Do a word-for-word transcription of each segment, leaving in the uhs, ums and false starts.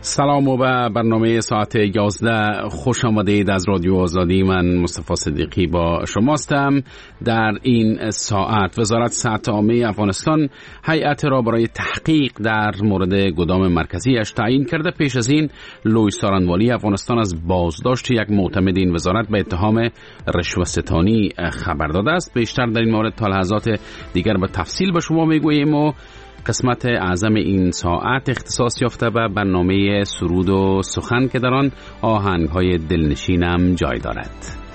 سلام و به برنامه ساعت یازده خوش آمدید. از رادیو آزادی من مصطفی صدیقی با شماستم. در این ساعت وزارت صحت عامه افغانستان هیئت را برای تحقیق در مورد گدام مرکزیش تعیین کرده. پیش از این لوی سارنوالی افغانستان از بازداشت یک معتمد این وزارت به اتهام رشوه‌ستانی خبر داده است. بیشتر در این مورد تا لحظات دیگر به تفصیل به شما میگوییم و قسمت اعظم این ساعت اختصاص یافته به برنامه سرود و سخن که در آن آهنگ‌های دلنشینم جای دارد.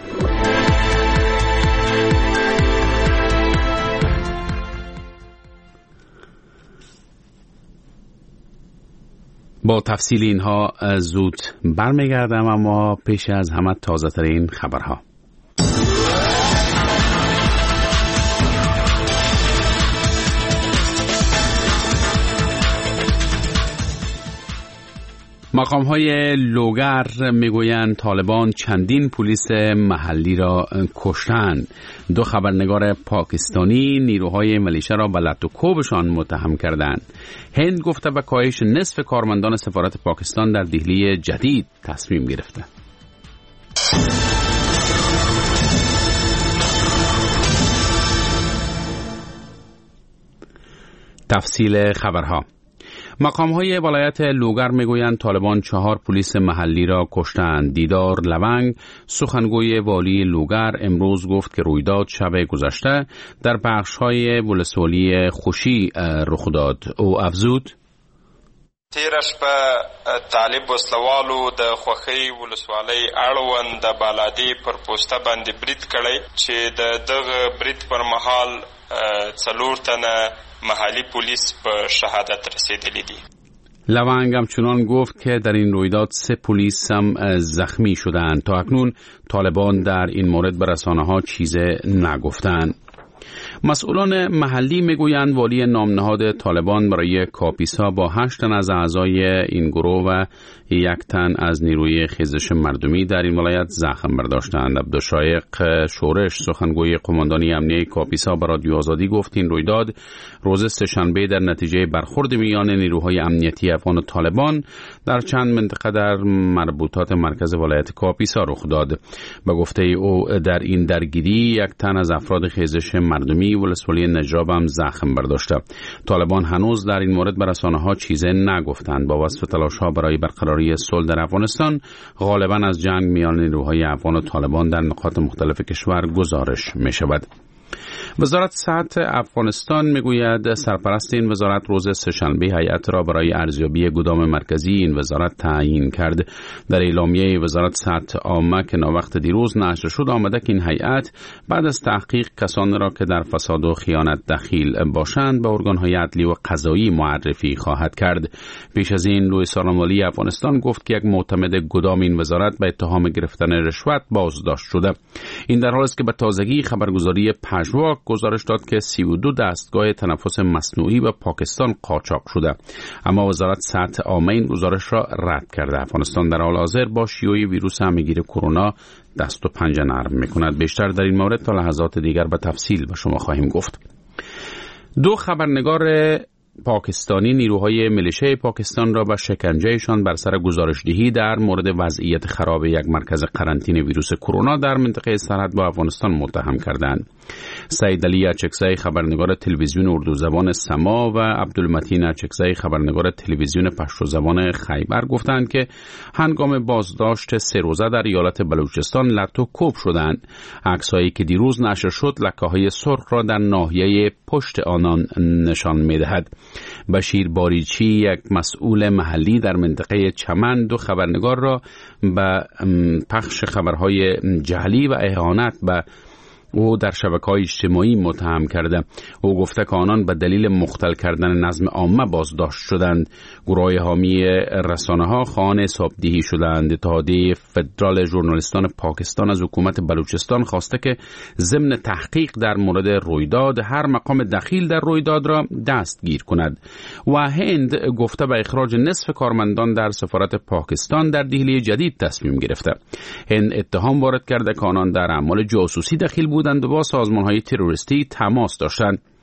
با تفصیل اینها زود برمیگردم، اما پیش از همه تازه ترین خبرها. مقام‌های لوگر میگویند طالبان چندین پلیس محلی را کشتند. دو خبرنگار پاکستانی نیروهای ملیشه را به لط و کوبشان متهم کردند. هند گفته به کاهش نصف کارمندان سفارت پاکستان در دهلی جدید تصمیم گرفته. تفصیل خبرها. مقام‌های ولایت لوگر میگویند طالبان چهار پلیس محلی را کشتند. دیدار لونگ سخنگوی والی لوگر امروز گفت که رویداد شب گذشته در بخش‌های ولسوالی خوشی رخ داد. او افزود: تیرش به طالب وسلوالو د خوخی ولسوالی اړوند د بالادی پر پوسټه باندې برید کړی چې د دغه برید پر مهال څلور تنه محلی پلیس به شهادت رسیدلی دي. لونگ همچنان گفت که در این رویداد سه پلیس هم زخمی شدند. تا اکنون طالبان در این مورد به رسانه‌ها چیز نگفتند. مسئولان محلی میگویند والی نامنهاد طالبان برای کاپیسا با هشت تن از اعضای این گروه و یک تن از نیروی خیزش مردمی در این ولایت زخم برداشتند. عبدالشایق شورش سخنگوی قماندانی امنیه کاپیسا به رادیو آزادی گفت این رویداد روز سه‌شنبه در نتیجه برخورد میان نیروهای امنیتی افغان و طالبان در چند منطقه در مربوطات مرکز ولایت کاپیسا رخ داد. به گفته او در این درگیری یک تن از افراد خیزش مردمی ولسوالی نجراب هم زخم برداشته. طالبان هنوز در این مورد به رسانه‌ها چیزی نگفتند. با وصف تلاش‌ها برای برقراری صلح در افغانستان غالباً از جنگ میان نیروهای افغان و طالبان در نقاط مختلف کشور گزارش می‌شود. وزارت صحت افغانستان میگوید سرپرست این وزارت روز سه‌شنبه هیئت را برای ارزیابی گدام مرکزی این وزارت تعیین کرد. در اعلامیه وزارت صحت عامه که ناوقت دیروز نشر شد آمده که این هیئت بعد از تحقیق کسانی را که در فساد و خیانت دخیل باشند به ارگان‌های عدلی و قضایی معرفی خواهد کرد. پیش از این لوی سارنوالی افغانستان گفت که یک معتمد گدام این وزارت به اتهام گرفتن رشوت بازداشت شده. این در حالی است که به تازگی خبرگزاری پژواک گزارش داد که سی و دو دستگاه تنفس مصنوعی به پاکستان قاچاق شده، اما وزارت صحت عامه این گزارش را رد کرده. افغانستان در حال حاضر با شیوع ویروس همهگیر کرونا دست و پنجه نرم میکند. بیشتر در این مورد تا لحظات دیگر به تفصیل به شما خواهیم گفت. دو خبرنگار پاکستانی نیروهای ملیشه پاکستان را به شکنجهشان بر سر گزارشدهی در مورد وضعیت خراب یک مرکز قرنطینه ویروس کرونا در منطقه سرحد با افغانستان متهم کردند. سعید علی اچکزی خبرنگار تلویزیون اردو زبان سما و عبدالمتین اچکزی خبرنگار تلویزیون پشتو زبان خیبر گفتند که هنگام بازداشت سه روزه در ایالت بلوچستان لط و کوب شدند. عکسایی که دیروز نشر شد لکه‌های سرخ را در ناحیه پشت آنان نشان می‌دهد. بشیر باریچی یک مسئول محلی در منطقه چمن دو خبرنگار را به پخش خبرهای جعلی و اهانت به او در شبکه‌های اجتماعی متهم کرده. او گفته که آنان به دلیل مختل کردن نظم عامه بازداشت شدند. گروه حامی رسانه‌ها خواهان حسابدهی شدند. اتحادیه فدرال ژورنالیستان پاکستان از حکومت بلوچستان خواسته که ضمن تحقیق در مورد رویداد هر مقام دخیل در رویداد را دستگیر کند. و هند گفته به اخراج نصف کارمندان در سفارت پاکستان در دهلی جدید تصمیم گرفته. هند اتهام وارد کرده که آنان در اعمال جاسوسی دخیل بودند و با سازمان‌های تروریستی تماس داشتند.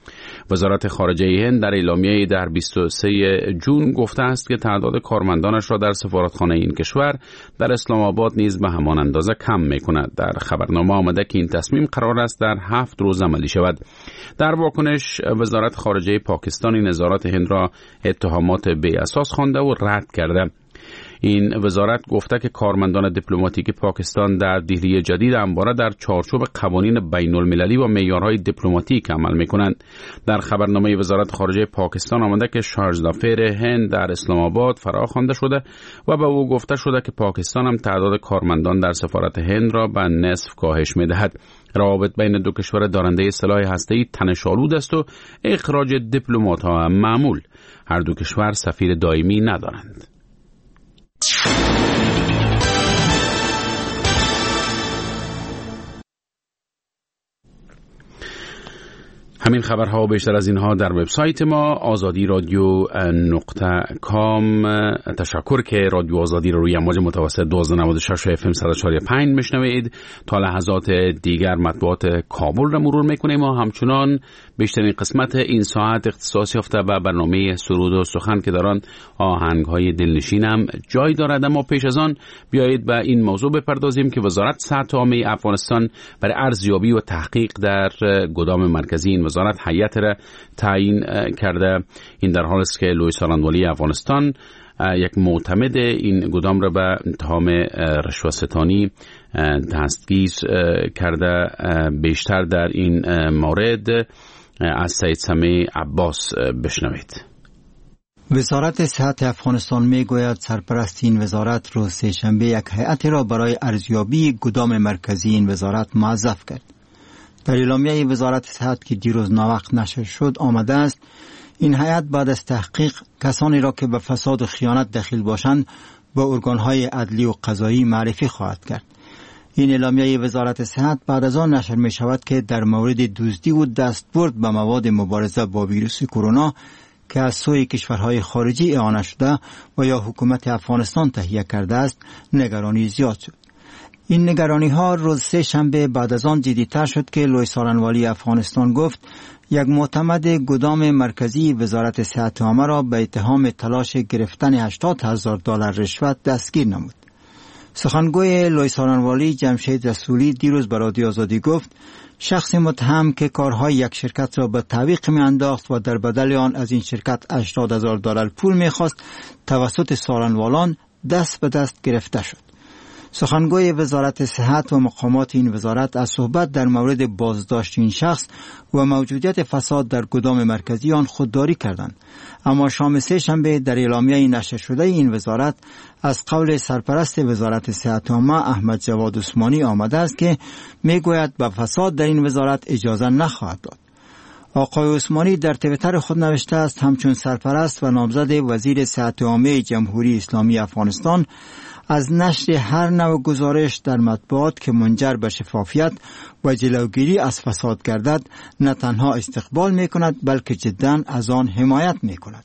وزارت خارجه هند در اعلامیه در بیست و سوم ژوئن گفته است که تعداد کارمندانش را در سفارتخانه این کشور در اسلام آباد نیز به همان اندازه کم می‌کند. در خبرنامه آمده که این تصمیم قرار است در هفت روز عملی شود. در واکنش وزارت خارجه پاکستان نظارت هند را اتهامات بی اساس خوانده و رد کرده. این وزارت گفته که کارمندان دیپلماتیک پاکستان در دهلی جدید همواره در چارچوب قوانین بین المللی و معیارهای دیپلماتیک عمل می‌کنند. در خبرنامه وزارت خارجه پاکستان آمده که شارژ-ظفر هند در اسلام آباد فراخوانده شده و به او گفته شده که پاکستان هم تعداد کارمندان در سفارت هند را به نصف کاهش می‌دهد. روابط بین دو کشور دارنده سلاح هسته‌ای تنش‌آلود است و اخراج دیپلمات‌ها هم معمول. هر دو کشور سفیر دائمی ندارند. همین خبرها و بیشتر از اینها در وبسایت ما آزادی رادیو نقطه کام. تشکر که رادیو آزادی رو روی امواج متوسط دوازده نود و شش اف ام صد و چهار و پنج میشنوید. تا لحظات دیگر مطبوعات کابل را مرور میکنیم و همچنان بیشترین قسمت این ساعت اختصاص یافته به برنامه سرود و سخن که در آن آهنگ‌های دلنشین هم جای دارد. اما پیش از آن بیایید به این موضوع بپردازیم که وزارت صحت عامه افغانستان برای ارزیابی و تحقیق در گدام مرکزی این وزارت هیئت را تعیین کرده. این در حال است که لوی سارنوالی افغانستان یک معتمد این گدام را به اتهام رشوه‌ستانی دستگیر کرده. بیشتر در این مورد از سید سمیع عباس بشنوید. وزارت صحت افغانستان می گوید سرپرست این وزارت روز سه‌شنبه یک هیئت را برای ارزیابی گدام مرکزی این وزارت موظف کرد. در اعلامیه وزارت صحت که دیروز ناوقت نشر شد آمده است این هیئت بعد از تحقیق کسانی را که به فساد و خیانت دخیل باشند با ارگان‌های عدلی و قضایی معرفی خواهد کرد. این اعلامیه وزارت صحت بعد از آن نشر می شود که در مورد دزدی و دستبرد به مواد مبارزه با ویروس کرونا که از سوی کشورهای خارجی اعانه شده و یا حکومت افغانستان تهیه کرده است نگرانی زیاد شد. این نگرانی ها روز سه شنبه بعد از آن جدی‌تر شد که لوی سارنوالی افغانستان گفت یک معتمد گدام مرکزی وزارت صحت عامه را به اتهام تلاش گرفتن هشتاد هزار دلار رشوت دستگیر نمود. سخنگوی لوی سارنوالی جمشید رسولی دیروز به رادیو آزادی گفت شخص متهم که کارهای یک شرکت را به تعویق می انداخت و در بدل آن از این شرکت هشتاد هزار دلار پول می خواست توسط سارنوالان دست به دست گرفته شد. سخنگوی وزارت صحت و مقامات این وزارت از صحبت در مورد بازداشت این شخص و موجودیت فساد در گدام مرکزی آن خودداری کردند. اما شام سه شنبه در اعلامیه نشر شده این وزارت از قول سرپرست وزارت صحت عامه احمد جواد عثمانی آمده است که میگوید به فساد در این وزارت اجازه نخواهد داد. آقای عثمانی در توییتر خود نوشته است همچون سرپرست و نامزد وزیر صحت عامه جمهوری اسلامی افغانستان از نشر هر نوع گزارش در مطبوعات که منجر به شفافیت و جلوگیری از فساد گردد نه تنها استقبال می کند بلکه جداً از آن حمایت می کند.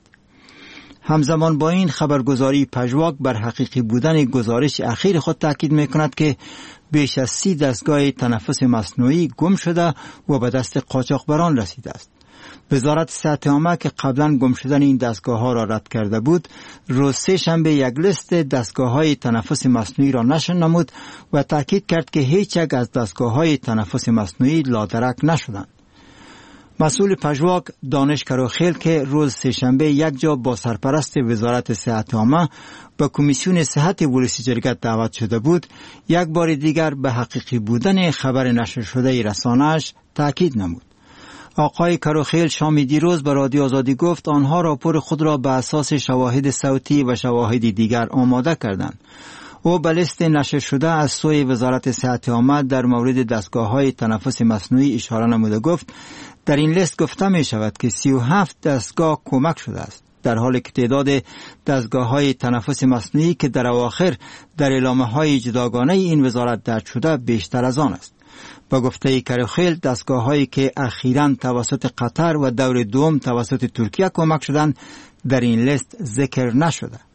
همزمان با این خبرگزاری پژواک بر حقیقی بودن گزارش اخیر خود تاکید می کند که بیش از سی دستگاه تنفس مصنوعی گم شده و به دست قاچاقبران رسیده است. وزارت صحت عامه که قبلا گم شدن این دستگاه ها را رد کرده بود روز سه شنبه یک لیست دستگاه های تنفس مصنوعی را نشر نمود و تاکید کرد که هیچ یک از دستگاه های تنفس مصنوعی لادرک نشدند. مسئول پژواک دانش کروخیل که روز سه شنبه یک جا با سرپرست وزارت صحت عامه به کمیسیون صحت ولسی جرگت دعوت شده بود یک بار دیگر به حقیقی بودن خبر نشر شده رسانه‌اش تاکید نمود. آقای کروخیل شام دیروز به رادیو آزادی گفت آنها راپور خود را به اساس شواهد صوتی و شواهد دیگر آماده کردند. او به لیست نشر شده از سوی وزارت صحت عامه در مورد دستگاه‌های تنفس مصنوعی اشاره نموده گفت در این لیست گفته می شود که سی و هفت دستگاه کمک شده است، در حالی که تعداد دستگاه‌های تنفس مصنوعی که در اواخر در اعلامیه‌های جداگانه این وزارت درج شده بیشتر از آن است. با گفته کروخیل دستگاه‌هایی که اخیراً توسط قطر و دور دوم توسط ترکیه کمک شدند در این لیست ذکر نشده.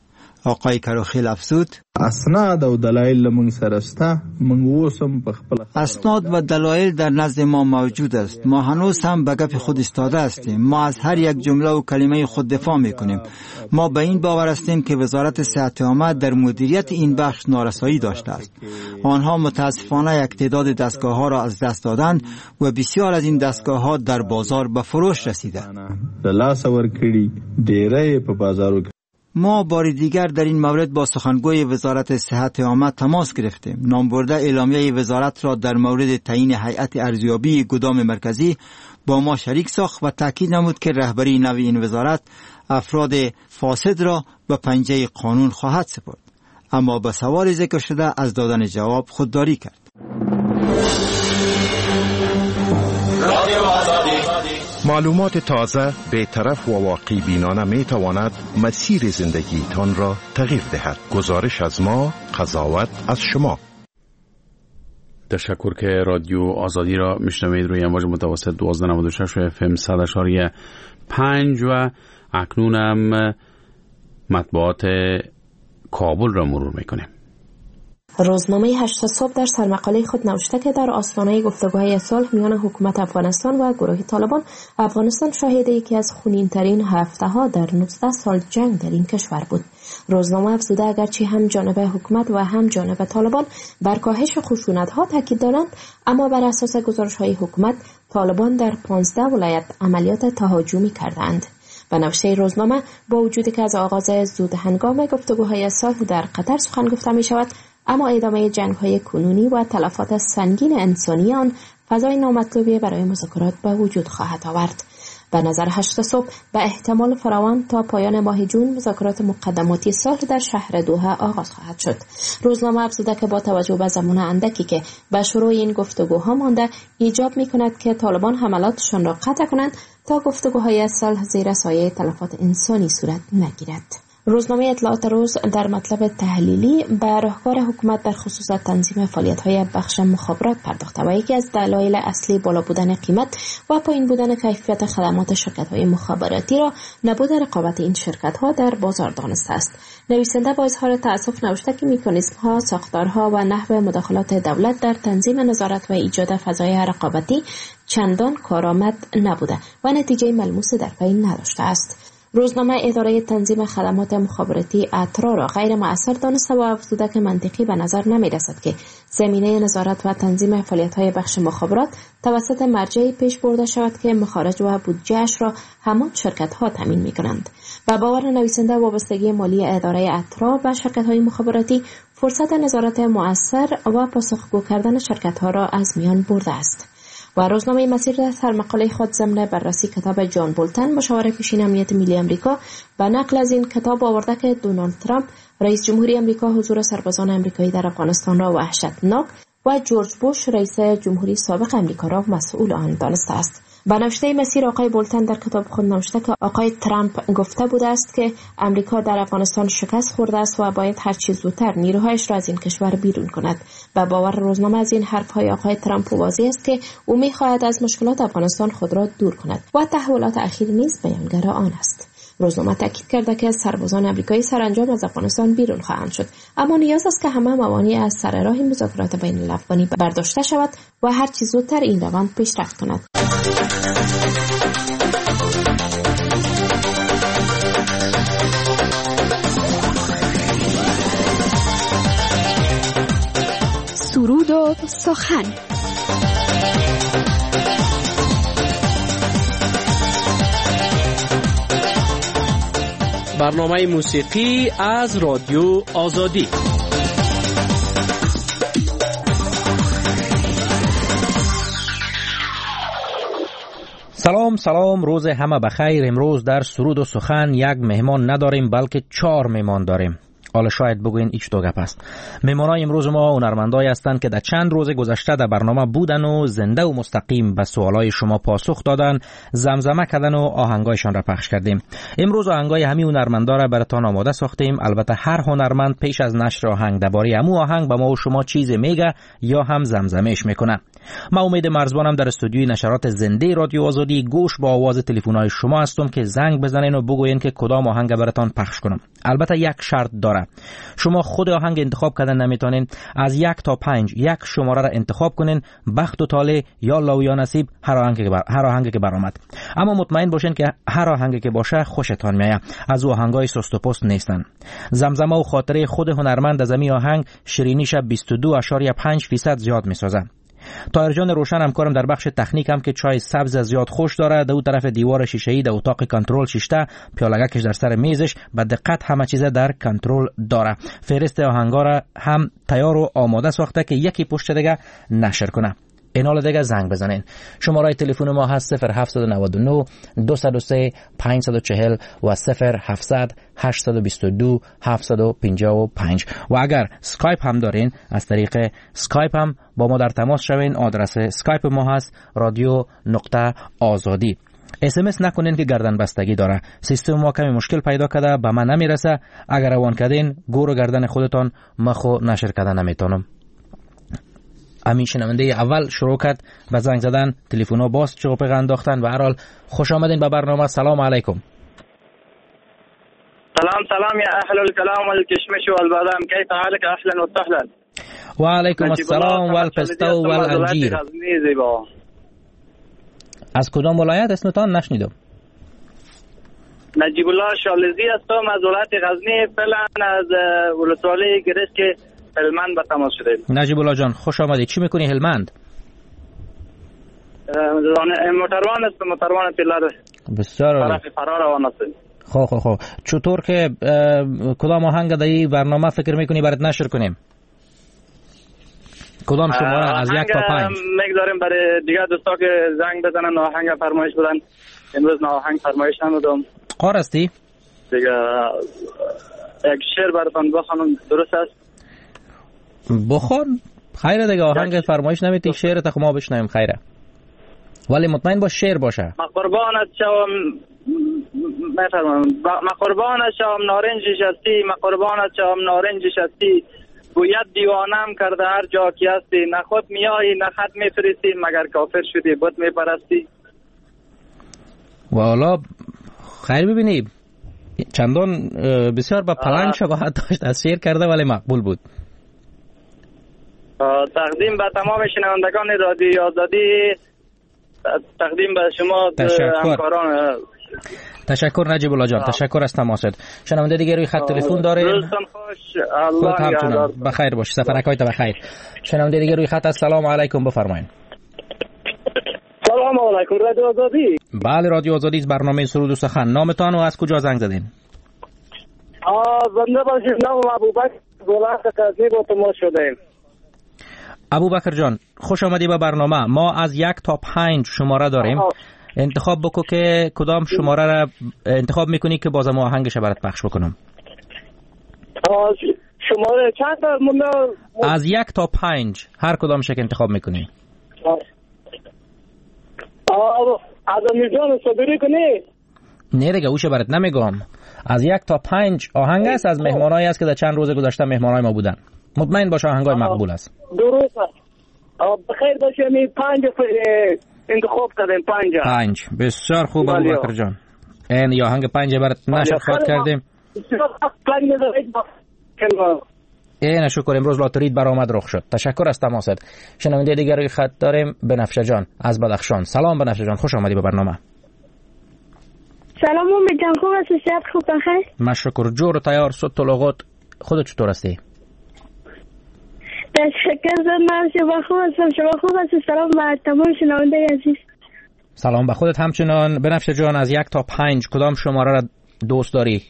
آقای کروخیل افزود: اسناد و دلایل موږ سره شته، موږ اوسم په خپل اسناد و دلایل در نزد ما موجود است. ما هنوز هم به گپ خود ایستاده هستیم. ما از هر یک جمله و کلمه خود دفاع میکنیم. ما به این باور هستیم که وزارت صحت عامه در مدیریت این بخش نارسایی داشته است. آنها متاسفانه یک تعداد دستگاه ها را از دست دادند و بسیار از این دستگاه ها در بازار به فروش رسیده. لاس ورکړي ډیره په بازارو. ما بار دیگر در این مورد با سخنگوی وزارت صحت عامه تماس گرفتیم. نامبرده اعلامیه وزارت را در مورد تعیین هیئت ارزیابی گدام مرکزی با ما شریک ساخت و تاکید نمود که رهبری نو این وزارت افراد فاسد را به پنجه قانون خواهد سپرد. اما به سوال ذکر شده از دادن جواب خودداری کرد. معلومات تازه، بی‌طرف و واقعی بینانه می تواند مسیر زندگی تان را تغییر دهد. گزارش از ما، قضاوت از شما. تشکر که رادیو آزادی را میشنوید روی امواج متوسط دوازده نود و شش و اف ام صد اشاری پنج و اکنونم مطبوعات کابل را مرور میکنیم. روزنامه هشت صبح در سرمقاله خود نوشته که در آستانه گفتگوهای صلح میان حکومت افغانستان و گروه طالبان، افغانستان شاهد یکی از خونین‌ترین هفته‌ها در نوزده سال جنگ در این کشور بود. روزنامه افزوده اگرچه هم جانب حکومت و هم جانب طالبان بر کاهش خشونت‌ها تاکید دارند، اما بر اساس گزارش‌های حکومت، طالبان در پانزده ولایت عملیات تهاجمی کردند. و نوشته روزنامه با وجودی که از آغاز زود هنگام گفتگوهای صلح در قطر سخن گفته می شود، اما ادامه جنگ‌های کنونی و تلفات سنگین انسانی آن فضای نامطلوبی برای مذاکرات به وجود خواهد آورد. به نظر هشت صبح به احتمال فراوان تا پایان ماه جون مذاکرات مقدماتی صلح در شهر دوحه آغاز خواهد شد. روزنامه افزوده که با توجه به زمان اندکی که به شروع این گفتگوها مانده، ایجاب می‌کند که طالبان حملاتشان را قطع کنند تا گفتگوهای صلح زیر سایه تلفات انسانی صورت نگیرد. روزنامه اطلاعات روز در مطلب تحلیلی به راهکار حکومت در خصوص تنظیم فعالیت‌های بخش مخابرات پرداخته و یکی از دلایل اصلی بالا بودن قیمت و پایین بودن کیفیت خدمات شرکت‌های مخابراتی را نبود رقابت این شرکت‌ها در بازار دانسته است. نویسنده با اظهار تأسف نوشته که مکانیزم‌ها، ساختارها و نحو مداخلات دولت در تنظیم نظارت و ایجاد فضای رقابتی چندان کارآمد نبوده و نتیجه ملموسی در پی نداشته است. روزنامه اداره تنظیم خدمات مخابراتی اترا را غیر مؤثر دانسته و افزوده که منطقی به نظر نمی رسد که زمینه نظارت و تنظیم فعالیت‌های بخش مخابرات توسط مرجعی پیش برده شود که مخارج و بودجه‌اش را همان شرکت‌ها تامین می‌کنند. و باور نویسنده وابستگی مالی اداره اترا و شرکت‌های مخابراتی فرصت نظارت مؤثر و پاسخگو کردن شرکت‌ها را از میان برده است. و روزنامه مسیر در سرمقاله خود ضمن بررسی کتاب جان بولتن، مشاور پیشین امنیت ملی امریکا، و نقل از این کتاب آورده که دونالد ترامپ رئیس جمهوری امریکا حضور سربازان امریکایی در افغانستان را وحشتناک و جورج بوش رئیس جمهوری سابق امریکا را مسئول آن دانسته است. به نوشته مسیر آقای بولتن در کتاب خود نوشته که آقای ترامپ گفته بوده است که امریکا در افغانستان شکست خورده است و باید هر چیز زودتر نیروهایش را از این کشور بیرون کند. و باور روزنامه از این حرفهای آقای ترامپ واضح است که او می‌خواهد از مشکلات افغانستان خود را دور کند و تحولات اخیر نیز بیانگر آن است. روزنامه تاکید کرده که سربازان آمریکایی سرانجام از افغانستان بیرون خواهند شد، اما نیاز است که همه موانع از سر راه مذاکرات بین الافغانی برداشته شود و هر چیز زودتر این روند پیشرفت کند. سرود و سخن. برنامه موسیقی از رادیو آزادی. سلام سلام، روز همه بخیر. امروز در سرود و سخن یک مهمان نداریم بلکه چهار مهمان داریم. حالا شاید بگوین ایچ دو گپ است. مهمانای امروز ما هنرمندایی هستند که در چند روز گذشته در برنامه بودن و زنده و مستقیم به سوالای شما پاسخ دادن، زمزمه کردن و آهنگایشان را پخش کردیم. امروز آهنگای همین هنرمندا را براتون آماده ساختیم. البته هر هنرمند پیش از نشر آهنگ درباره همون آهنگ به ما و شما چیزی میگه یا هم زمزمهش میکنه. ما امید مرزبانم در استودیوی نشرات زنده رادیو آزادی گوش با آواز تلفن‌های شما هستم که زنگ بزنین و بگوین که کدام آهنگ براتون پخش کنم. البته یک شرط داره. شما خود آهنگ انتخاب کردن نمیتونین. از یک تا پنج یک شماره را انتخاب کنین. بخت و طالع یا الله یا نصیب هر آهنگی که بر... هر آهنگی که برآمد. اما مطمئن باشین که هر آهنگی که باشه خوشتان میاد. از آهنگای سست و پست نیستن. زمزمه و خاطره خود هنرمند از این آهنگ شیرینیش بیست و دو ممیز پنج درصد زیاد میسازه. طاهر جان روشن همکارم در بخش تکنیک هم که چای سبز زیاد خوش داره. در اون طرف دیوار شیشه‌ای در اتاق کنترل شیشته پیالگکش در سر میزش به دقت همه چیز در کنترل داره. فهرست آهنگا را هم تیار و آماده ساخته که یکی پشت دیگه نشر کنه. این حال دیگه زنگ بزنین. شماره تلفن ما هست صفر هفت نه نه دو صفر سه پنج چهار صفر و صفر هفتصد هشتصد و بیست و دو هفتصد و پنجاه و پنج. و اگر سکایپ هم دارین از طریق سکایپ هم با ما در تماس شوین. آدرس سکایپ ما هست رادیو نقطه آزادی. اس ام اس نکنین که گردن بستگی داره. سیستم ما کمی مشکل پیدا کرده به من نمیرسه. اگر روان کردین گور و گردن خودتان مخو نشر کردن نمیتونم. امین شنونده اول شروع کرد به زنگ زدن، تلفن‌ها باز چوپق انداختن. و هر حال خوش آمدین به برنامه. سلام علیکم. سلام سلام یا اهل الكلام والكشمش والبادام، كيف حالك؟ اهلا وسهلا. و علیکم السلام والپستو والانجیر. از کدام ولایت اسمتان نشنیدم؟ نجیب الله شالزی هستم از ولایت غزنی. فعلا از ولسوالی گرش که هلمند به تماس شده. نجیب الله جان خوش آمدید. چی میکنی هلمند؟ موتروان است. موتروان پیلر. بسیار عالی. طرف فرار روان است. خب خب خب چطور که کدام آهنگ در این برنامه فکر میکنی برات نشر کنیم؟ کدام شماره از یک تا پنج؟ میگذاریم برای دیگه دوستا که زنگ بزنن آهنگ فرمایش بدن. امروز نه آهنگ فرمایش نمودم. قار استی؟ دیگه یک شعر براتون بخوانم، درست است؟ بخوان. خیره دیگه آهنگ فرمایش نمیتی، شعر تا ما بشنویم. خیره ولی مطمئن باش شعر باشه. ما قربانت شوم میفرمام ما قربانت شوم نارنج شستی، ما قربانت شوم نارنج شستی، گوید دیوانم کرده هر جا کی هستی، نه خود میایی نه خط میفرستی، مگر کافر شدی بت میپرستی. والا خیر ببینی چندان بسیار با پلنگ شباهت داشت از شعر کرده ولی مقبول بود. تقدیم به تمام شنوندگان رادیو آزادی، تقدیم به شما همکاران. تشکر نجیب الله جان. تشکر از تماست. شنونده دیگه روی خط تلفن داریم. روزتون خوش. الله بخیر باش. سفرکایت بخیر. شنونده دیگه روی خط. السلام علیکم بفرمایید. سلام علیکم رادیو آزادی. بله رادیو آزادی از برنامه سرود و سخن. نامتان و از کجا زنگ زدین؟ آ زنده باشید. نام ابوبکر ولایت غزنی با تماس شدیم. ابوبکر جان خوش آمدی به برنامه. ما از یک تا پنج شماره داریم. آه. انتخاب بکو که کدام شماره را انتخاب میکنی که بازم آهنگش برات پخش بکنم. شماره چند تا مونده؟ از یک تا پنج هر کدامش که انتخاب میکنی. آه از میزان صبری کنی؟ نه دیگه اوش برات نمیگم. از یک تا پنج آهنگ است از مهمانایی است که در چند روز گذشته مهمانای ما بودن. مطمئن باش آهنگای مقبول است. درست است. بخیر باشه. می پنج انتخاب کردیم. پنج پنج بسیار خوب ابوبکر جان. این یا آهنگ پنج برات نشر خواهد کردیم. این شکر. امروز لاتریت برآمد رخ شد. تشکر از تماست. شنونده دیگر روی خط داریم. بنفشه جان از بدخشان. سلام بنفشه جان خوش آمدی به برنامه. سلام امید جان خوب هستی؟ صحت خوب بخیر؟ مشکر. جور و تیار صوت و لغات. خودت چطور هستی؟ تشکر زن شما خوب هستم. شما خوب هستی؟ سلام به تمام شنونده عزیز. سلام به خودت همچنان. بنفشه جان از یک تا پنج کدام شماره را دوست داری؟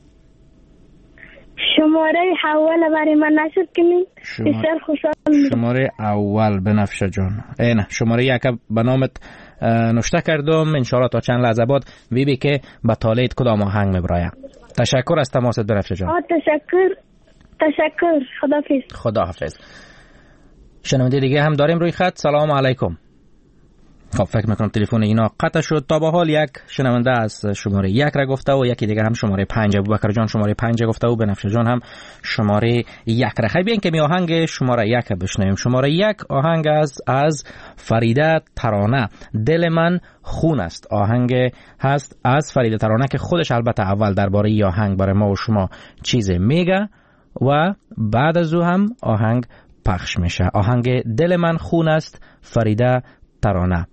شماره اول برای من نشد کنید. بسیار خوشحال میشم. شماره اول بنفشه جان. اینه شماره یک به نامت نوشته کردم. انشاءالله تا چند لحظه بعد ببینی که به طالعت کدام آهنگ میبراید. تشکر از تماست بنفشه جان. آه تشکر. تشکر. خداحافظ. خداحافظ. شنونده دیگه هم داریم روی خط. سلام علیکم. خب فکر میکنم تلفن اینا قطع شد. تا به حال یک شنونده از شماره یک را گفته و یکی دیگه هم شماره پنج. ابوبکر جان شماره پنج گفته و بنفشه جان هم شماره یک را. خیلی بیاین که می آهنگ شماره یک بشنویم. شماره یک آهنگ از از فریده ترانه، دل من خون است. آهنگ هست از فریده ترانه که خودش البته اول درباره این آهنگ برای ما و شما چیز میگه و بعد از او هم آهنگ پخش میشه. آهنگ دل من خون است، فریده ترانه.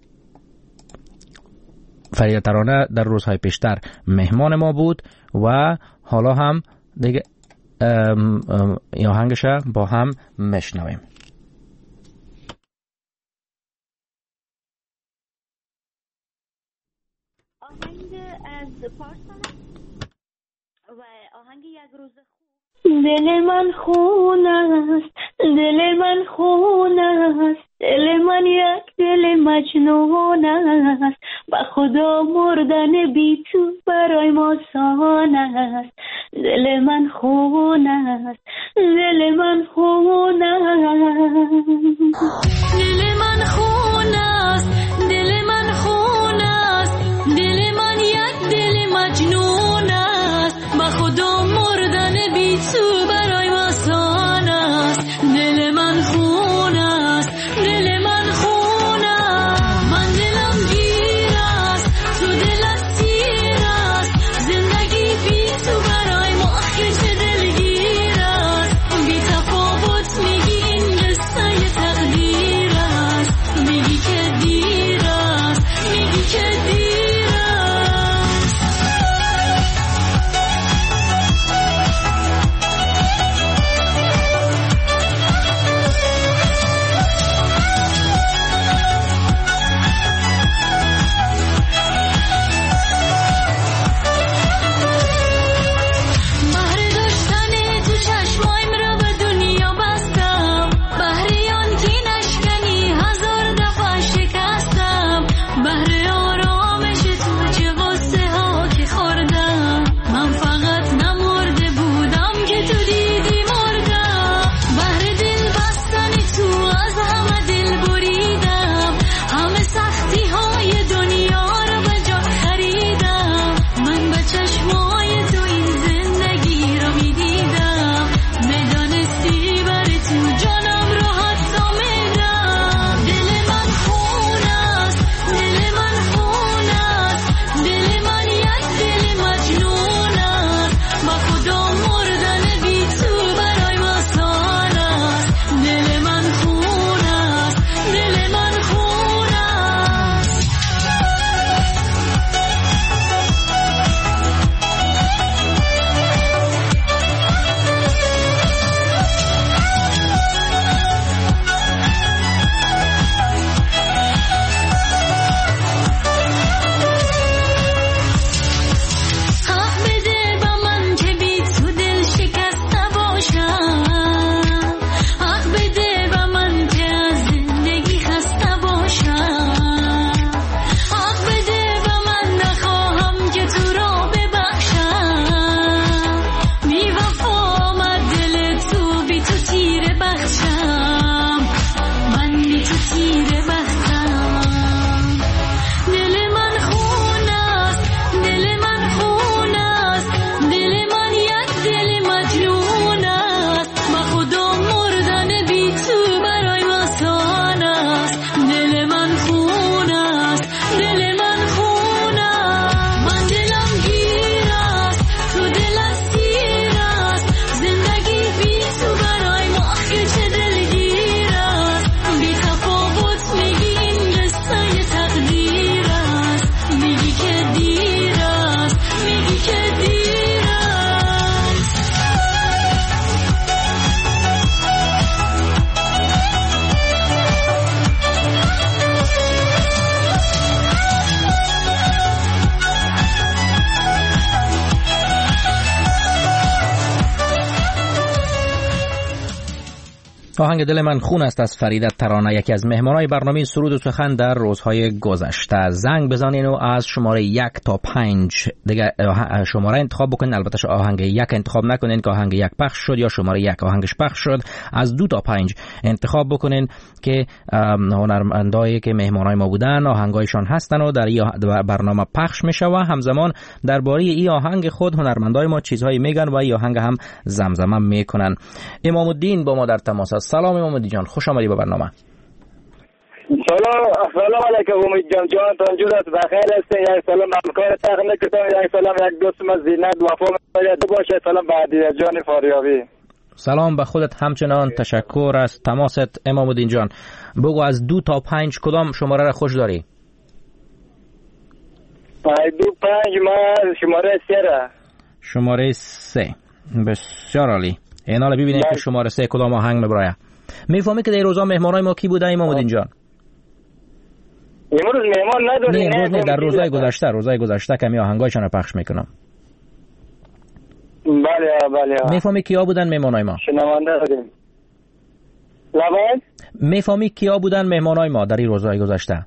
فریده ترانه در روزهای پیشتر مهمان ما بود و حالا هم دیگه این آهنگش با هم میشنویم. آهنگ از پارسان و آهنگ یک روز دل من خون است، دل من خون است، دل من یک دل مجنون است، با خدا مردن بی تو برای ما آسان است. دل من خون است، دل من خون است، دل من خون است، دل من خون است، دل من یک دل مجنون است، با خدا مردن بی تو برای ما آسان است. دل من خون است، دل من خون است، من دلم گیر است، تو دلت تیر است، زندگی بی تو برای ما آخر چه دلگیر است. بی تفاوت میگی این قصه تقدیر است، میگی که آهنگ دل من خون است از فریده ترانه، یکی از مهمانای برنامه سرود و سخن در روزهای گذشته. زنگ بزنین و از شماره یک تا پنج دیگه شماره انتخاب بکنین. البته آهنگ یک انتخاب نکنین که آهنگ یک پخش شد یا شماره یک آهنگش پخش شد. از دو تا پنج انتخاب بکنین که هنرمندایی که مهمانای ما بودن آهنگایشان هستن و در این برنامه پخش میشه و همزمان درباره این آهنگ خود هنرمندای ما چیزهایی میگن و این آهنگ هم زمزمه میکنن. امام الدین با ما در تماس است. سلام امام الدین جان، خوش آمدی به برنامه. سلام سلام علیکم امید جان، جان تنجورت بخیر هستین؟ یک سلام همکار تقنیه کتان، یک سلام یک دوستم از زینت وفا می‌آید باشه. سلام بعدی جان فاریابی. سلام به خودت همچنان، تشکر از تماست امام الدین جان. بگو از دو تا پنج کدام شماره را خوش داری؟ دو پنج ما شماره سه را. شماره سه بسیار عالی. این حالا ببینیم که شماره سه کدام آهنگ میبراید. میفهمی که در روزا مهمانای ما کی بوده امام الدین جان؟ امروز مهمان نداریم. نه نه در روزای گذشته روزای گذشته کمی آهنگایشان رو پخش میکنم. بله بله. میفهمی کیا بودن مهمانای ما؟ شنونده داریم. لباس؟ میفهمی کیا بودن مهمانای ما در این روزای گذشته؟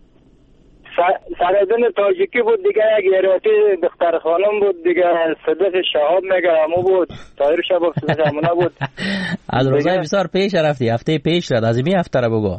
سردن تاجیکی بود دیگه، یک ایراتی دختر خانم بود دیگه، صدق شهاب میگه همو بود، طاهر شباب صدق همونه بود. از روزای بسیار پیش رفتی، هفته پیش رد، از این هفته را بگو.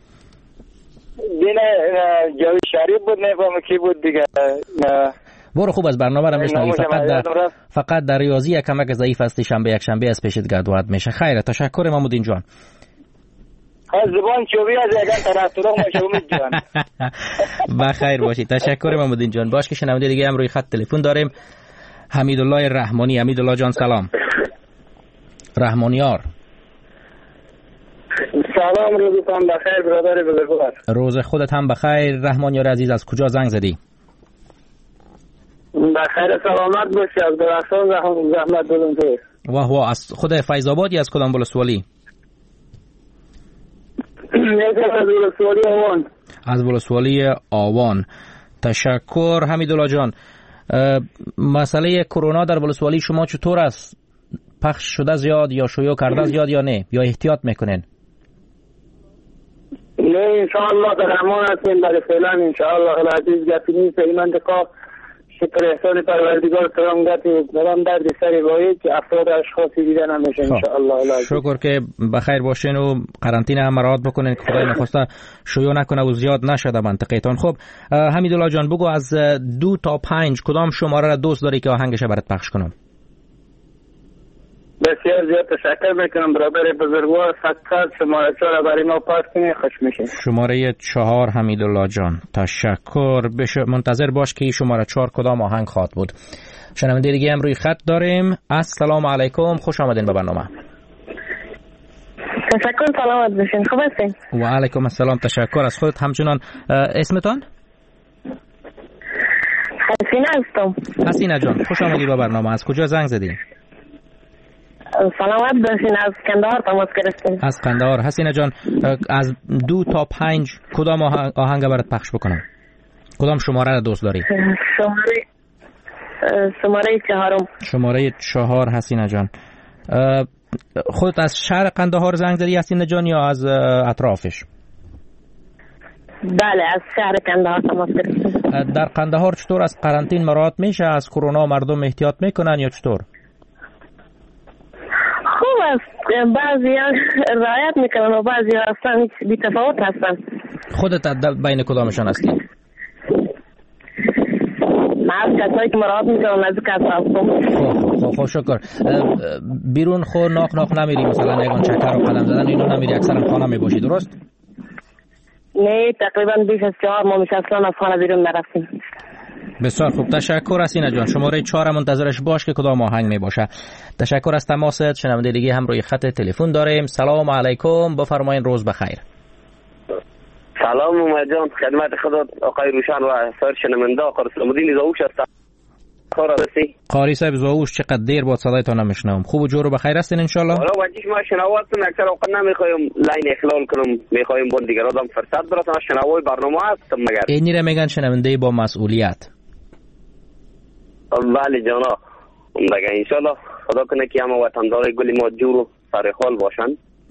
دینه جاوی شریف بود، نفهم کی بود دیگه. برو خوب از برنامه را میشنوی، فقط در فقط در ریاضی یک کمک ضعیف هستی، شنبه یک شنبه از پیشت گردواد میشه. خیره، تشکر امام الدین جان. از زبان چوبی از یکن طرفدارم باشه امید جان. بخیر باشی، تشکر امام الدین جان. باش که شنونده دیگه هم روی خط تلفن داریم. حمیدالله رحمانی. حمیدالله جان سلام. رحمانیار. سلام، روزتان بخیر برادر بزرگوار. روز خودت هم بخیر رحمانیار عزیز. از کجا زنگ زدی؟ بخیر سلامت باشی، از درخشان زحمت بلندپور. واه واه، از خود فیض آباد یا از کدام ولسوالی؟ از ولسوالی آوان. از ولسوالی آوان. تشکر حمیدالله جان. مسئله کرونا در ولسوالی شما چطور است؟ پخش شده زیاد یا شیوع کرده زیاد یا نه؟ یا احتیاط میکنین؟ نه انشاءالله در امان هستیم. برای فعلا انشاءالله العزیز گپی نیست. این منطقه شکر احسان پروردگار کرم گتی نرم درد سری بایی که افراد اشخاصی دیده نمیشه انشاءالله العزیز. شکر که بخیر باشین و قرنطینه هم مراعات بکنین که خدای نخواسته شیوع نکنه و زیاد نشده منطقه‌تان. خب حمیدالله جان بگو از دو تا پنج کدام شماره را دوست داری که آهنگش برات پخش کنم؟ بسیار زیاد تشکر میکنم برادر بزرگوار. فقط شماره چهار برای ما پاس کنی خوش میشه. شماره چهار حمیدالله جان تشکر. بش... منتظر باش که شماره چهار کدام آهنگ خواهد بود. شنونده دیگه هم روی خط داریم. السلام علیکم، خوش آمدین به برنامه. تشکر، سلامت باشین. خوب هستین؟ و علیکم السلام، تشکر از خودت همچنان. اسمتان؟ حسینه هستم. حسینه جان خوش آمدی به برنامه. از کجا زنگ زدی؟ سلامت باشین، از قندهار تماس گرفتیم. از قندهار. حسینه جان از دو تا پنج کدام آهنگ برات پخش بکنم؟ کدام شماره را دوست داری؟ شماره شماره چهارم. شماره چهار. حسینه جان خودت از شهر قندهار زنگ زدی حسینه جان یا از اطرافش؟ بله از شهر قندهار تماس گرفتیم. در قندهار چطور از قرنطینه مراعات میشه؟ از کرونا مردم احتیاط میکنن یا چطور؟ خوب است، بعضی ها رعایت میکنن و بعضی ها اصلا بی تفاوت هستن. خودت بین کدامشان هستی؟ من کسایی که مراعات میکنن نزدیک هستم. خب خب شکر. بیرون خو ناق ناق نمیری مثلا نگان چکر و قدم زدن اینو نمیری، اکثرا خانه میباشی درست؟ نه تقریبا بیش از چهار ماه میشه اصلا از خانه بیرون نرفتیم. بسیار خوب، تشکر حسینه جان. شماره چهار منتظرش باش که کدام آهنگ می باشه. تشکر از تماست. شنونده دیگه هم روی خط تلفن داریم. سلام علیکم، بفرمایید. روز بخیر. سلام امید جان، خدمت خودت آقای روشن و سایر شنونده. آقا رسول الدین زاوش هستم. خورسی قاری صاحب زاوش چقدر دیر بود صدایتون نمیشنوم. خوب و جور و بخیر هستین ان شاء الله؟ حالا وقتی ما شنواتون اکثر اوقات نمیخوایم لاین اخلال کنم، میخوایم بون دیگر آدم فرصت براتون شنوای برنامه هستم مگر. اینی را میگن شنونده با مسئولیت. بله جانا، دیگه ان شاء الله خدا کنه که همه وطندار گل ما جور و سر حال باشن.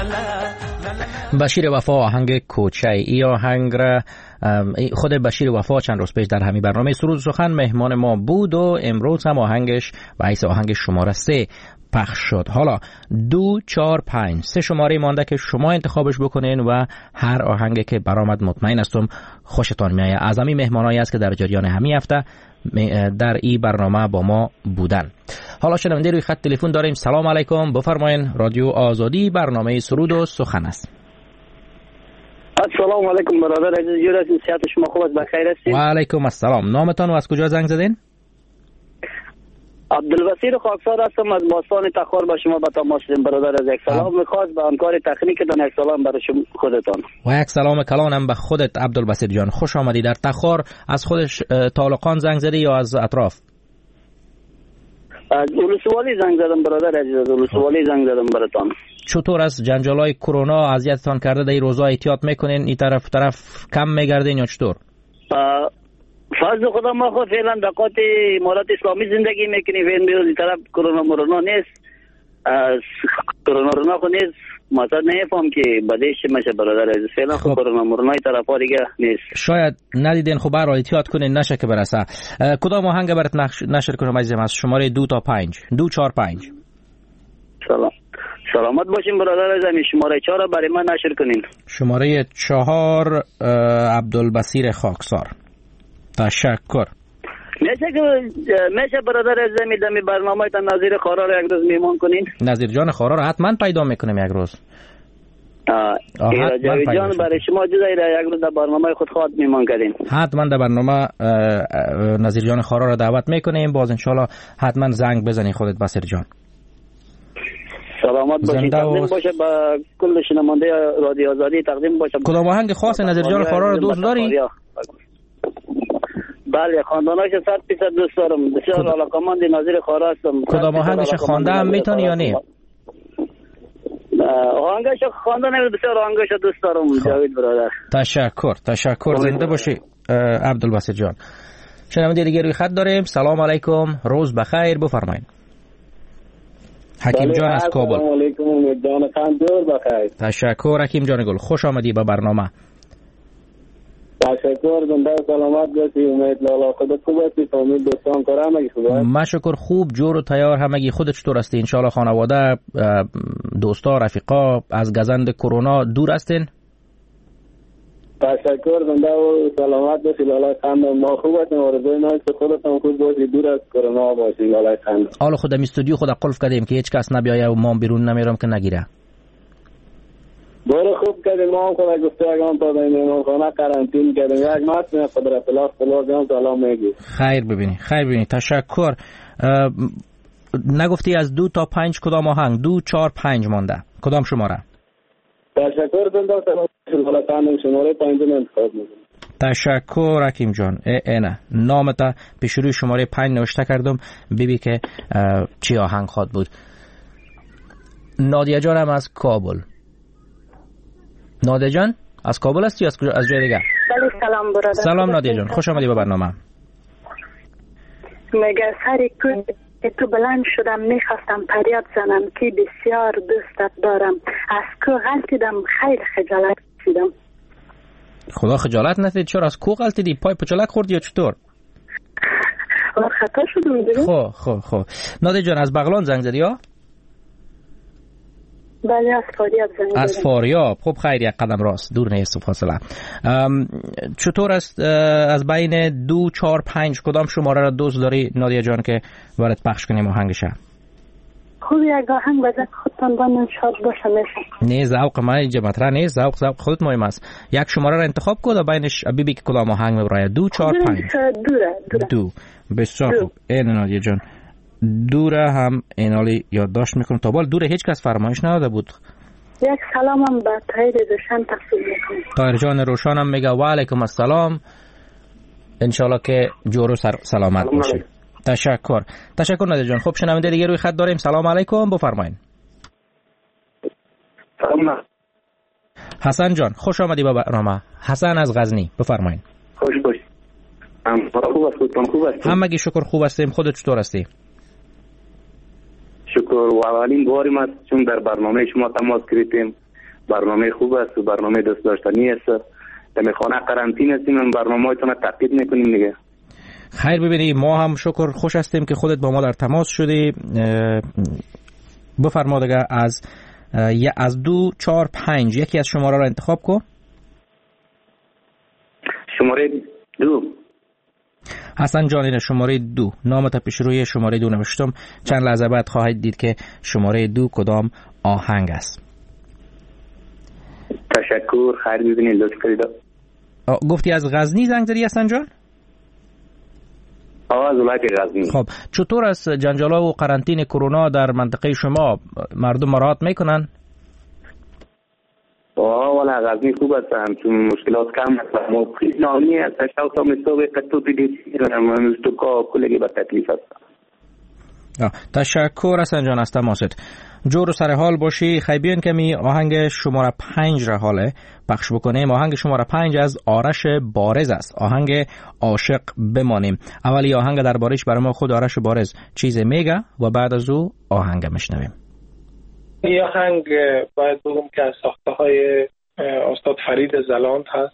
بشیر وفا آهنگ کوچه ای آهنگ را خود بشیر وفا چند روز پیش در همین برنامه سرود سخن مهمان ما بود و امروز هم آهنگش و حیث آهنگ شماره سه پخش شد. حالا دو چار پنج سه شماره مانده که شما انتخابش بکنین و هر آهنگی که برآمد مطمئن هستم خوشتان میآید. از همین مهمانایی است که در جریان همین هفته در این برنامه با ما بودن. حالا شنونده روی خط تلفن داریم. سلام علیکم، بفرمایین. رادیو آزادی، برنامه سرود و سخن است. السلام علیکم برادر عزیز، جور هستین؟ صحت شما خوب است؟ بخیر هستین؟ و علیکم السلام. نامتان و از کجا زنگ زدین؟ عبدالبصیر خاکسار هستم از باستان تخار، با شما به تماس هستم برادر عزیز. یک سلام می‌خواست به همکار تکنیکتان، یک سلام برای شما خودتان و یک سلام کلانم به خودت عبدالبصیر جان. خوش آمدی. در تخار از خودش طالقان زنگ زدی یا از اطراف؟ از اولوسوالی زنگ زدم برادر عزیز، از اولوسوالی زنگ زدم براتان. چطور از جنجالای کرونا اذیتتان کرده؟ در این روزا احتیاط میکنین؟ این طرف طرف کم میگردین یا چطور؟ فضل خدا ما خود فعلا در قاط امارات اسلامی زندگی میکنیم، فعلا این طرف کرونا مرونا نیست، کرونا رونا خود نیست، مثلا نمیفهم که بدیش میشه برادر عزیز. فعلا خب کرونا مرونا این طرف ها دیگه نیست. شاید ندیدین، خب برای احتیاط کنین نشه که برسه. کدام آهنگ برات نشر کنم عزیزم؟ از شماره دو تا پنج، دو چهار پنج. سلام سلامت باشین برادر عزیز. شماره چهار برای من نشر کنین. شماره چهار عبدالبصیر خاکسار. تشکر. میشه که میشه برادر عزیز میدم برنامه تا نظیر خارا رو یک روز میمان کنین؟ نظیر جان خارا رو حتما پیدا میکنیم یک روز. آه جاوید جان برای شما جزایی را یک روز در برنامه خود خواهد میمان کردین. حتما در برنامه نظیر جان خارا رو دعوت میکنیم. باز انشالله حتما زنگ بزنی خودت بصیر جان. سلامت باشین. تقدیم باشه با کل شنونده رادیو آزادی، تقدیم باشه. کدام آهنگ خاص نظیر جان خارا رو دوست داری؟ بله خواندناش صد درصد دوست دارم. بسیار علاقه‌مند نظیر خارا هستم. کدام آهنگش خوانده هم میتونی یا نه؟ آهنگش خواندن بسیار آهنگش دوست دارم جاوید برادر. تشکر تشکر. زنده باشی عبدالبصیر جان. شنونده دیگه روی خط داریم. سلام علیکم، روز بخیر، بفرمایید. حکیم جان از کابل. سلام علیکم، امیدوارم خندور بخیر. تشکر حکیم جان گل، خوش آمدی به برنامه. تشکر، زنده سلامت باشی. امید لالا خودت خوب هستی؟ امید دوستان کار همگی خوب است؟ ما شکر خوب، جور و تیار همگی. خودت چطور هستی؟ انشالله خانواده، دوستا، رفیقا از گزند کرونا دور هستین؟ تشکر، زنده و سلامت باشی لالا خندم. ما خوب هستیم، آرزوی ما است که خودتان خوب باشی، دور از کرونا باشی لالا خندم. حالا خود می استودیو خود قلف کردیم که هیچ کس نبیایه و ما بیرون نمیرم که نگیره. باره خوب کردیم، ما هم خدا گفته اگرم تا در این خانه قرنطین کردیم. یک مات میاد قدرت الله خلاص جان سلام میگی. خیر ببینی خیر ببینی. تشکر. نگفتی از دو تا پنج کدام آهنگ؟ دو چهار پنج مانده. کدام شماره؟ تشکر زنده سلام لالا خندم. شماره پنج انتخاب میکنم. تشکر حکیم جان. اینه نامت پیش روی شماره پنج نوشته کردم، ببین که چی آهنگ خواد بود. نادیه جانم از کابل. نادیه جان از کابل هستی یا از از جای دیگه؟ سلام برادر. سلام نادیه جان، خوش آمدی به برنامه. مگه سری که تو بلند شدم میخواستم پریاد زنم که بسیار دوستت دارم. از کو غلطیدم، خیلی خجالت کشیدم. خدا خجالت نکشید. چرا از کو غلطیدی؟ پای پچلک خوردی یا چطور؟ خطا شدم دیگه. خب خب خب نادیه جان از بغلان زنگ زدی یا؟ بله از فاریاب زنگ زدم. از فاریاب. خب خیر، یک قدم راست، دور نیست فاصله. چطور است از بین دو چهار پنج کدام شماره را دوست داری نادیه جان که برات پخش کنیم آهنگش؟ خوب یک آهنگ بزن خودتان بانم شاد باشه میشه. نه ذوق من اینجا مطرح نیست، ذوق ذوق خودت مهم است. یک شماره را انتخاب کن و بینش ببین که کدام آهنگ میبره. دو چهار پنج. دوره دوره. دو. بسیار خوب. این نادیه جان دوره هم اینالی یادداشت میکنم. تا بال دوره هیچ کس فرمایش نداده بود. یک سلامم به طاهر روشن تقسیم میکنم. طاهر جان روشنم میگه و علیکم السلام. انشالله که جور و سلامت باشی. تشکر تشکر نادیه جان. خب شنونده دیگه روی خط داریم. سلام علیکم، بفرمایید. سلام. حسن جان خوش آمدی به برنامه. حسن از غزنی، بفرمایید. خوش باشی. هم خوب است، خودتان خوب است؟ همگی شکر خوب هستیم. خودت چطور هستی؟ شکر. و اولین باری ما چون در برنامه شما تماس گرفتیم برنامه خوب است و برنامه دوست داشتنی است. در خانه قرنطینه هستیم، برنامه‌تون رو تعقیب میکنیم دیگه. خیر ببینی ما هم شکر خوش هستیم که خودت با ما در تماس شدی. بفرما دیگه از از دو چهار پنج یکی از شماره را انتخاب کن. شماره دو. حسن جان این شماره دو، نامت پیش روی شماره دو نوشتم. چند لحظه بعد خواهید دید که شماره دو کدام آهنگ است. تشکر. خیر ببینید لطف کنید. گفتی از غزنی زنگ زدی حسن جان؟ آه از ولایت غزنی. خب چطور است جنجالا و قرنطینه کرونا در منطقه شما؟ مردم مراعات میکنن؟ آه والا غزنی خوب است، چون مشکلات کم است. موقعی نامی است شاو تا مستوی قطو دیدی رم تو کا کلگی با تکلیف است. تشکر حسن جان از تماست. جور و سر حال باشی. خیبیان کمی آهنگ شماره پنج را حاله پخش بکنیم. آهنگ شماره پنج از آرش بارز است، آهنگ عاشق بمانیم. اولی آهنگ دربارش برای ما خود آرش بارز چیز میگه و بعد از او آهنگ میشنویم. این آهنگ باید بگم که از ساخته های استاد فرید زلاند هست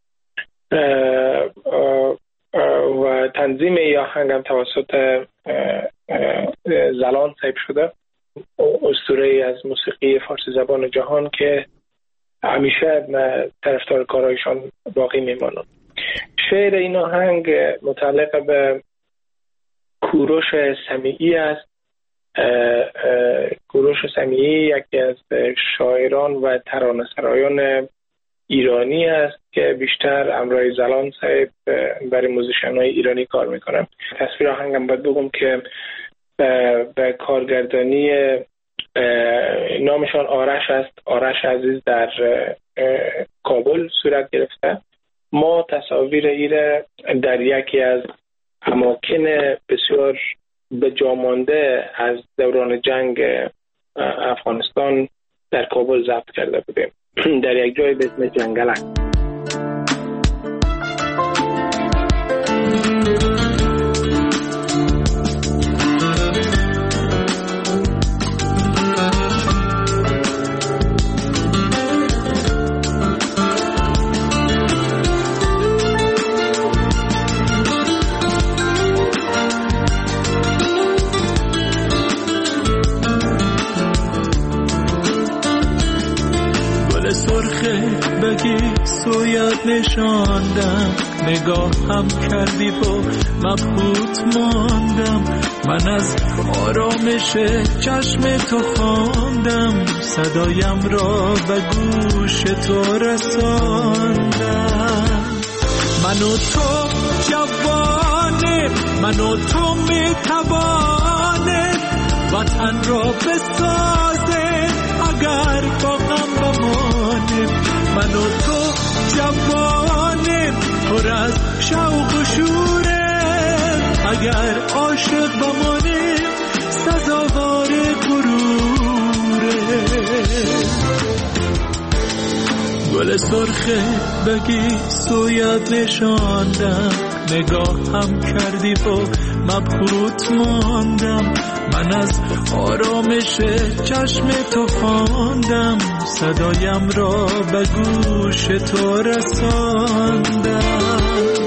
و تنظیم این آهنگ هم توسط زلاند صاحب شده، اسطوره از موسیقی فارسی زبان جهان که همیشه طرفدار کارایشان باقی میمانم. شعر این آهنگ متعلق به کوروش سمیعی است. کوروش سمیعی یکی از شاعران و ترانه‌سرایان ایرانی است که بیشتر همراه زلاند صاحب برای موزیشن‌های ایرانی کار میکنن. تصویر آهنگم باید بگم که به کارگردانی نامشان آرش است، آرش عزیز، در کابل صورت گرفته. ما تصاویر ایره در یکی از اماکن بسیار به جا مانده از دوران جنگ افغانستان در کابل ضبط کرده بودیم، در یک جای به اسم جنگلک. بگی سویت نشاندم، نگاه هم کردی و مبهوت ماندم. من از آرامش چشم تو خواندم، صدایم را به گوش تو رساندم. من و تو جوانه، من و تو میتوانه وطن را بسازه اگر با غم بمانه. من و تو جوانه پر از شوق و شوره اگر عاشق بمانه سزاوار غروره. گل سرخه بگی سویت نشاندم، نگاه هم کردی و مبهوت ماندم. من از آرامش چشم تو خواندم، صدایم را به گوش تو رساندم.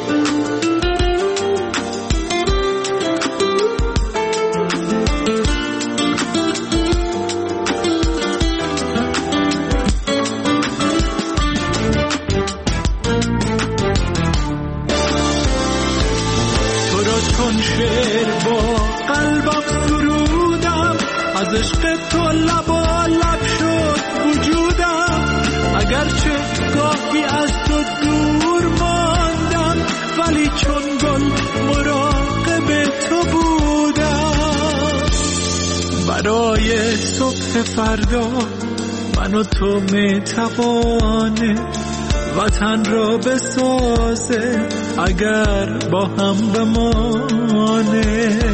تو را چون شعر با قلبم سرودم، از عشق تو لبا لب شد وجودم. اگرچه گاهی از تو دور ماندم، ولی چون گل مراقب تو بودم. برای صبح فردا من و تو میتوانه وطن را بسازه اگر با هم بمانه.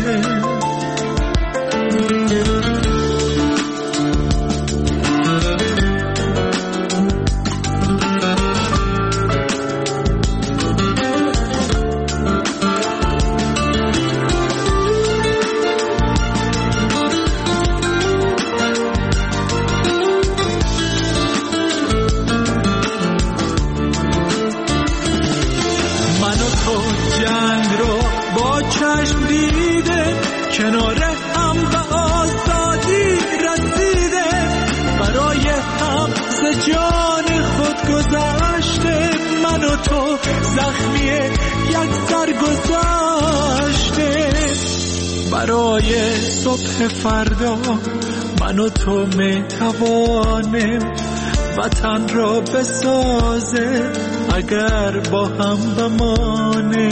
و جنگ رو با چشم دیده، کنار هم به آزادی رسیده، برای هم ز جان خود گذشته، من و تو زخمی یک سر گذاشته، برای صبح فردا من و تو میتوانیم وطن را بسازه اگر با هم بمانه.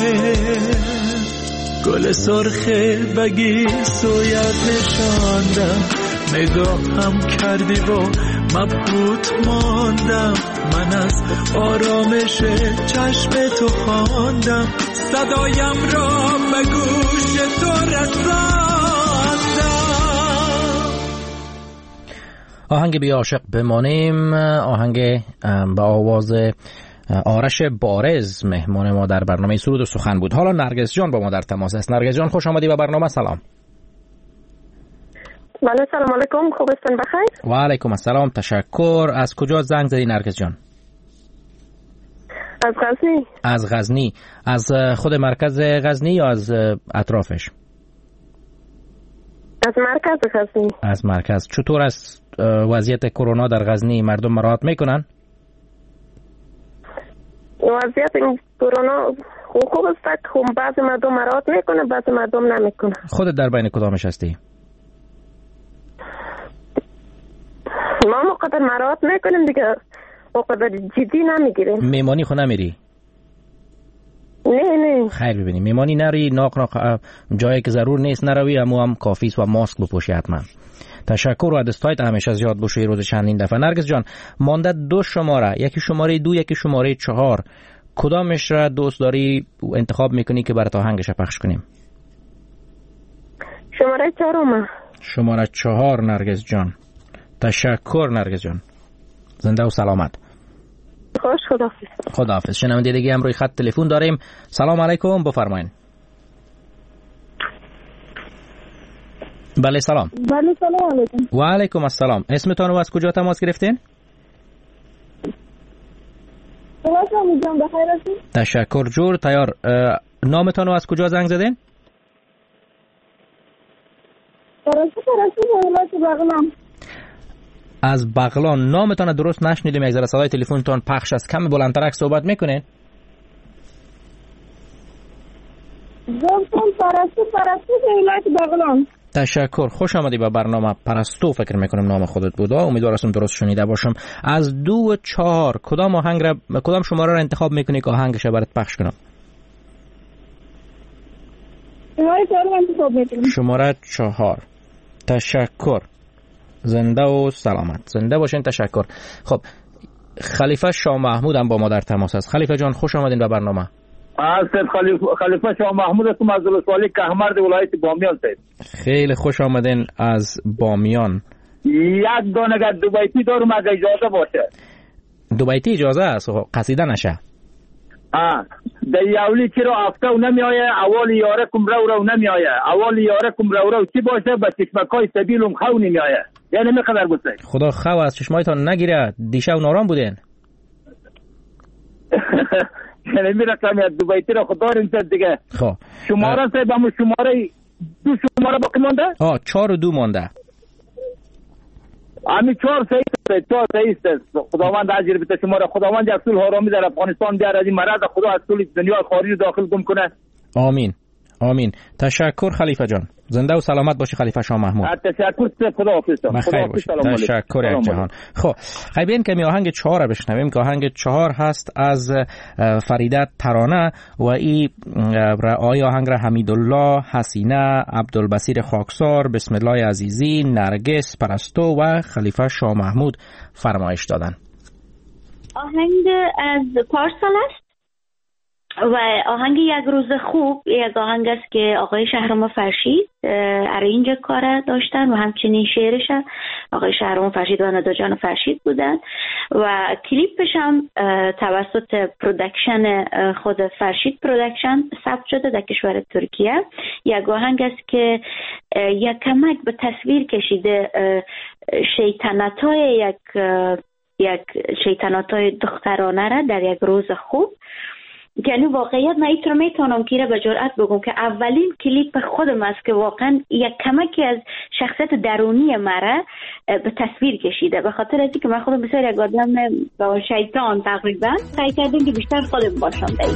گل سرخ بگی سویت نشاندم، نگاه هم کردی و مبهوت ماندم، من از آرامش چشم تو خواندم، صدایم را به گوش تو رساندم. آهنگ بی عاشق بمانیم، آهنگ با آواز آرش بارز مهمان ما در برنامه سرود و سخن بود. حالا نرگس جان با ما در تماس است. نرگس جان خوش آمدی به برنامه. سلام. بله سلام علیکم، خوب هستین؟ بخیر. و علیکم السلام، تشکر. از کجا زنگ زدی نرگس جان؟ از غزنی. از غزنی. از خود مرکز غزنی یا از اطرافش؟ از مرکز غزنی. از مرکز. چطور است وضعیت کرونا در غزنی؟ مردم مراعات میکنن؟ وضعیت کرونا خوب است، خوب بعضی مردم مراعات میکنه، بعضی مردم نمیکنه. خودت در بین کدامش هستی؟ ما مقدر مراعات میکنیم دیگه، مقدر جدی نمیگیریم. میمانی خو نمیری؟ نه نه. خیر ببینی، میمانی نری، ناق ناق جایی که ضرور نیست نروی، اما هم کافیست و ماسک بپوشی حتما. تشکر و دستایت همیشه زیاد باشه روز چندین دفعه. نرگس جان مانده دو شماره، یکی شماره دو یکی شماره چهار، کدامش را دوست داری انتخاب میکنی که برات آهنگش پخش کنیم؟ شماره چهارم. شماره چهار. نرگس جان تشکر. نرگس جان زنده و سلامت. خوش، خداحافظ. خداحافظ. شنونده دیگه هم روی خط تلفن داریم. سلام علیکم، بفرمایید. بله سلام. بله سلام علیکم. و علیکم السلام. اسمتون و از کجا تماس گرفتین؟ سلام جان، بخیر هستین؟ تشکر. جور تیار. نامتون و از کجا زنگ زدین؟ پرستو پرستو ولایت بغلان. از بغلان. نامتون درست نشنیدیم، یک ذره صدای تلفنتون پخش است، کمی بلندتر صحبت میکنین؟ گفتم پرستو پرستو ولایت بغلان. تشکر. خوش آمدی به برنامه. پرستو فکر میکنم نام خودت بود. امیدوارم درست شنیده باشم. از دو و چهار کدام آهنگ را، کدام شماره را انتخاب میکنی که آهنگش برات پخش کنم؟ شماره چهار انتخاب میکنم. شماره چهار. تشکر. زنده و سلامت. زنده باشین. تشکر. خب خلیفه شاه محمود هم با ما در تماس است. خلیفه جان خوش آمدین به برنامه. سید خلیفه خلیفه شاه محمود هستم از ولسوالی کهمرد ولایت بامیان. سید خیلی خوش آمدین از بامیان. یک دانه دوبیتی دارم اگه اجازه باشه. دوبیتی اجازه است؟ قصیده نشه. آه در یاولی چرا افته و نمی آیه، اول یاره کم رو رو نمی آیه، اول یاره کم رو رو چی باشه به چشمکای سبیلم خو نمی آیه. یعنی می قدر گسته خدا خو از چشمایتان نگیره. دیشب نارام بودین؟ یعنی می رقم یا دوبیتی را خدا داریم سید دیگه. خب شماره سید همون شماره دو شماره باقی مانده؟ آه چهار و دو مانده. امی چهار سید سید چهار سید خداوند اجر بده شما را. خداوند یک سول حرامی در افغانستان بیاره، از این مرض خدا از سول دنیا خارجی داخل گم کنه. آمین آمین. تشکر خلیفه جان. زنده و سلامت باشی خلیفه شاه محمود. تشکر. خدا حافظ. خدا حافظ. تشکر یک جهان. خب خیبین که می آهنگ چهار بشنویم که آهنگ چهار هست از فریده ترانه و ای آی آهنگ را حمیدالله، حسینه، عبدالبصیر خاکسار، بسم الله عزیزی، نرگس، پرستو و خلیفه شاه محمود فرمایش دادن. آهنگ از پارسال است و آهنگ یک روز خوب یک آهنگ است که آقای شهرام فرشید ارنج کار داشتن و همچنین شعرش آقای شهرام فرشید و ندا جان فرشید بودن و کلیپش هم توسط پرودکشن خود فرشید پرودکشن ثبت شده در کشور ترکیه. یک آهنگ است که یک کمک به تصویر کشیده شیطنت‌های یک یک شیطنت‌های دخترانه را در یک روز خوب یعنی واقعیت من اینطور میتونم که به جرئت بگم که اولین کلیپ خودم است که واقعا یک کمکی از شخصیت درونی مرا به تصویر کشیده، به خاطر اینکه من خودم بسیار یک آدم با شیطان تقریبا سعی کردم که بیشتر خودم باشم دیگه.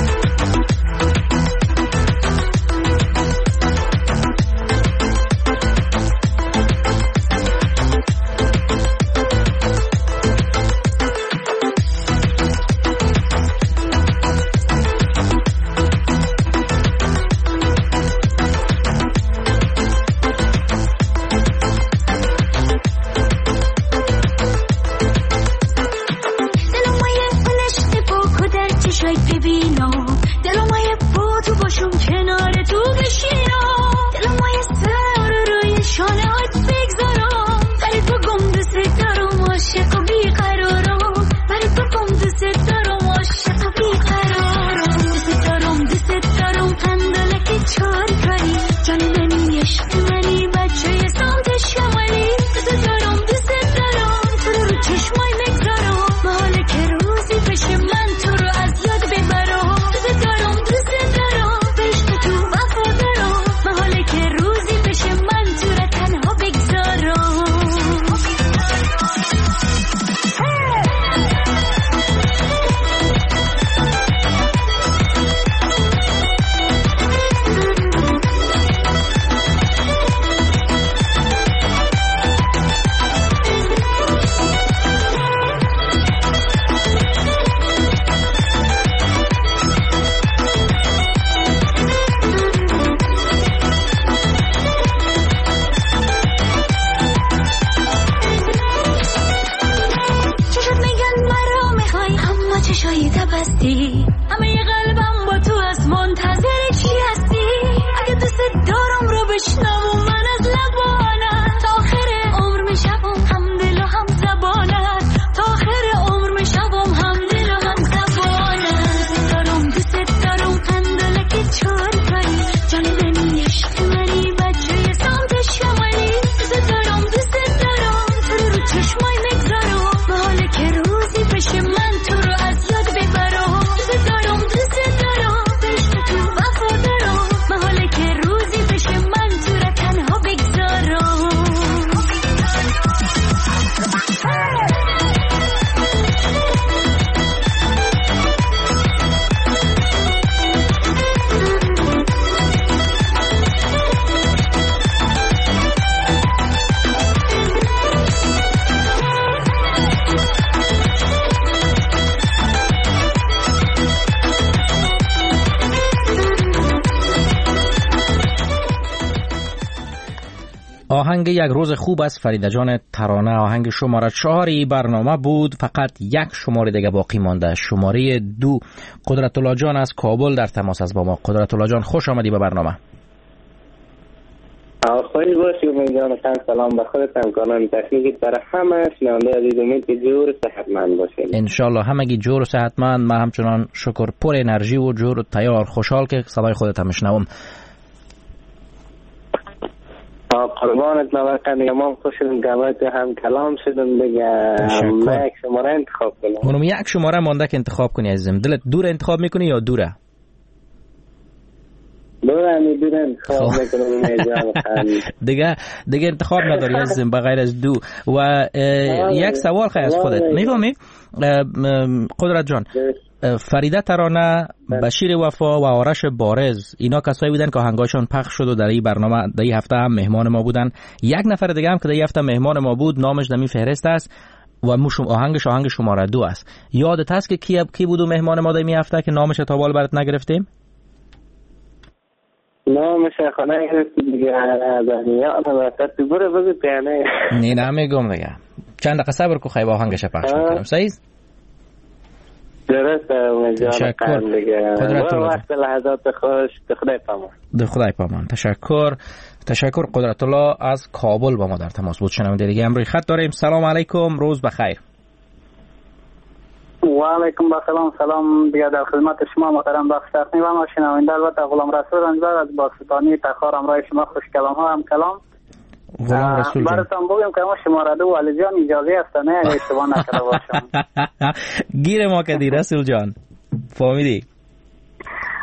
آهنگ یک روز خوب است فریده جان ترانه، آهنگ شماره چهاری برنامه بود، فقط یک شماره دیگه باقی مانده، شماره دو. قدرت الله جان از کابل در تماس است با ما. قدرت الله جان خوش آمدی به برنامه. خوش باشی امید جان، سلام به خودت، امکانان تکنیکی برای همه شنونده عزیز، امید که جور و صحتمند باشیم ان شاء الله. همگی جور و صحتمند، من همچنان شکر پر انرژی و جور و تیار، خوشحال که صدای خودت هم میشنوم. قربانت نوکن دیگه، ما خوش شدیم گمت هم کلام شدیم دیگه. من یک شماره انتخاب کنم. منم یک شماره مانده که انتخاب کنی عزیزم. دلت دور انتخاب میکنی یا دوره؟ دوره همی دوره انتخاب میکنم دیگه دیگه انتخاب نداری عزیزم بغیر از دو. و یک سوال خیلی از خودت میفهمی قدرت جان، فریده ترانه، بشیر وفا و آرش بارز، اینا کسایی بودن که آهنگاشون پخش شد و در این برنامه در این هفته هم مهمان ما بودن. یک نفر دیگه هم که در این هفته مهمان ما بود، نامش در این فهرست است و آهنگش آهنگ شماره دو است. یادت هست که کی کی بود و مهمان ما در این هفته که نامش تا بال برات نگرفتیم؟ نامش خانه گرفتی دیگه، یادم رفت بره بگو پیانه. نه نمیگم دیگه، چند دقیقه صبر کو خیلی آهنگش پخش میکنم. صحیح درسته مجان قند دیگه. وقت لحظات خوش، خدای پامان. ده خدای پامان. تشکر تشکر. قدرت الله از کابل با ما در تماس بود. شنونده دیگه هم روی خط داریم. سلام علیکم، روز بخیر. و علیکم السلام. سلام دیگه در خدمت شما محترم بخش تقنی و ما شنونده. البته غلام رسول رنجبر از باستانی تخار همراه شما، خوش کلام ها هم کلام. غلام رسول جان، براتون بگم که ما شماره دو علی جان اجازه است نه اشتباه نکرده باشم. گیر ما کردی رسول جان، فهمیدی؟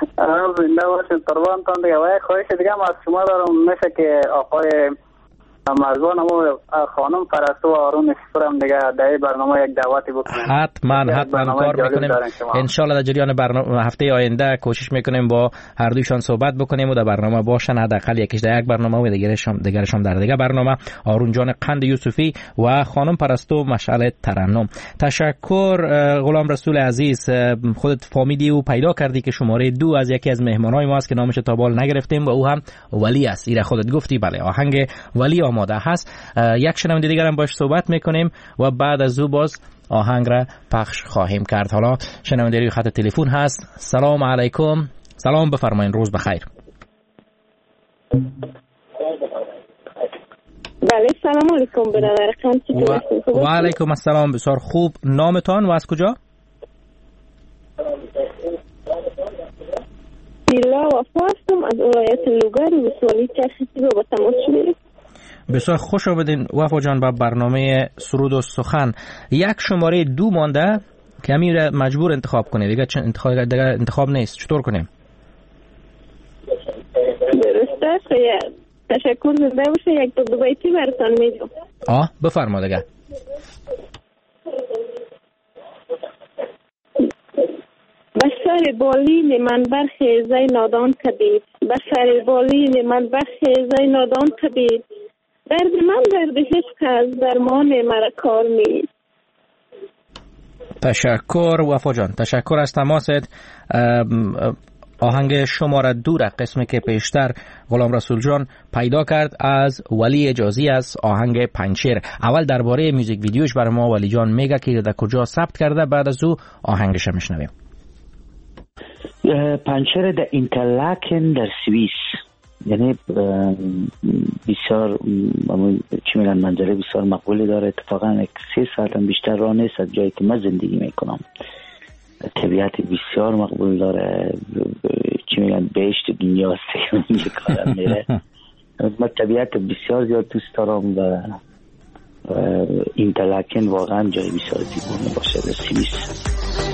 زنده باشید قربانتان دیگه. و یک خواهش دیگه هم از شما دارم، میشه که آقای مرزبان و خانم پرستو و آرون شفرم دیگه در برنامه یک دعوتی بکنیم. حتما حتما کار میکنیم ان شاء الله. در جریان برنامه هفته آینده کوشش میکنیم با هر دویشان صحبت بکنیم و در برنامه باشن، حداقل یکیش در یک برنامه و دیگرش هم دیگرش هم در دیگه برنامه. آرون جان قند یوسفی و خانم پرستو مشعل ترنم. تشکر غلام رسول عزیز، خودت فامیلی و پیدا کردی که شماره دو از یکی از مهمانای ما است که نامش تابال نگرفتیم و او هم ولی است. ایره خودت گفتی بله، آهنگ ولی آماده هست. یک شنونده دیگر هم باش صحبت میکنیم و بعد از او باز آهنگ را پخش خواهیم کرد. حالا شنونده روی خط تلفن هست. سلام علیکم. سلام، بفرمایید. روز بخیر. بله سلام علیکم برادر خانم. و, و علیکم السلام. بسیار خوب. نامتان و از کجا؟ دیلا وفا هستم از ولایت لوگر ولسوالی چرخیزی با تماس شدید. بسیار خوش آمدین وفا جان به برنامه سرود و سخن. یک شماره دو مانده که امیر مجبور انتخاب کنه دیگه، چون انتخاب دیگه انتخاب نیست. چطور کنیم؟ درسته. تشکر زنده باشه. یک دو دو بیتی براتون میگم. آه بفرما دیگه. بسر بالین من برخیزه نادان کبید، بسر بالین من برخیزه نادان کبید، درد من درد حس از درمان مرا کار نیست. تشکر وفا جان، تشکر از تماست. آهنگ شماره دو را قسمی که پیشتر غلام رسول جان پیدا کرد از ولی اجازی از آهنگ پنچیر. اول درباره میوزیک ویدیوش برای ما ولی جان میگه که در کجا ثبت کرده، بعد از او آهنگش میشنویم. پنچیر در اینترلاکن در سوئیس، یعنی بسیار چی میگن منظره بسیار مقبولی داره. اتفاقا یک سه ساعت هم بیشتر راه نیست از جایی که من زندگی میکنم. طبیعت بسیار مقبول داره، چی میگن بهشت دنیا است که کارم میره. من طبیعت بسیار زیاد دوست دارم و اینترلاکن واقعا جای بسیار دیگونه باشه در سوئیس.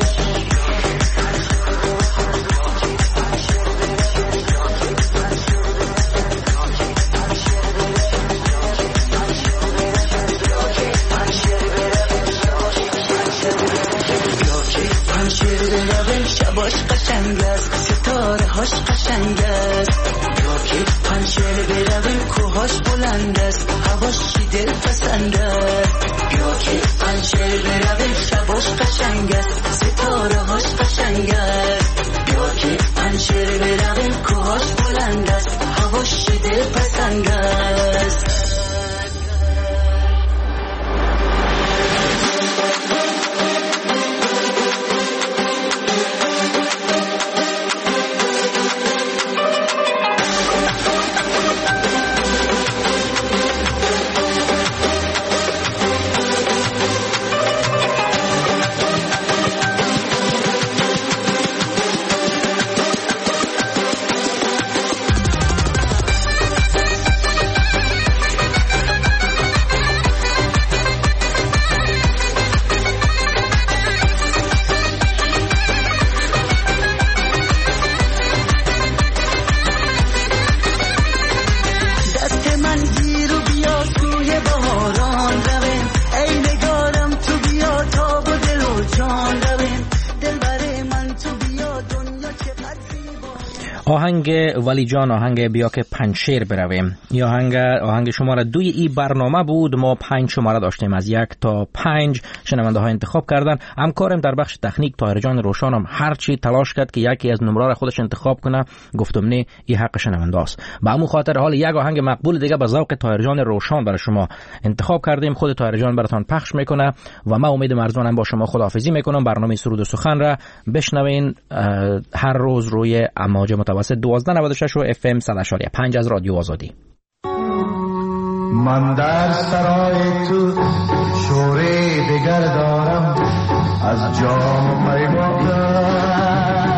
شباش قشنگ است، ستاره هاش قشنگ است، یا که پنچر برویم کوهاش بلند است، هواش دل پسند است، یا که پنچر برویم شباش قشنگ است، ستاره هاش قشنگ است، یا که پنچر برویم کوهاش بلند است، هواش دل پسند است. آهنگ ولی جان، آهنگ بیا که پنچیر برویم. این آهنگ آهنگ شماره دوی ای برنامه بود. ما پنج شماره داشتیم، از یک تا پنج شنونده ها انتخاب کردن. همکارم در بخش تکنیک طاهر جان روشن هم هر چی تلاش کرد که یکی از نمره را خودش انتخاب کنه. گفتم نه، این حق شنونده است. به همون خاطر حال یک آهنگ مقبول دیگه به ذوق طاهر جان روشن برای شما انتخاب کردیم. خود طاهر جان براتون پخش میکنه و من امید مرزانم با شما خداحافظی میکنم. برنامه سرود و سخن را بشنوین هر روز روی امواج متوسط دوازده نود و شش و اف ام صد و پنج از رادیو آزادی. من در سرای تو شوره دگر دارم، از جام می بردم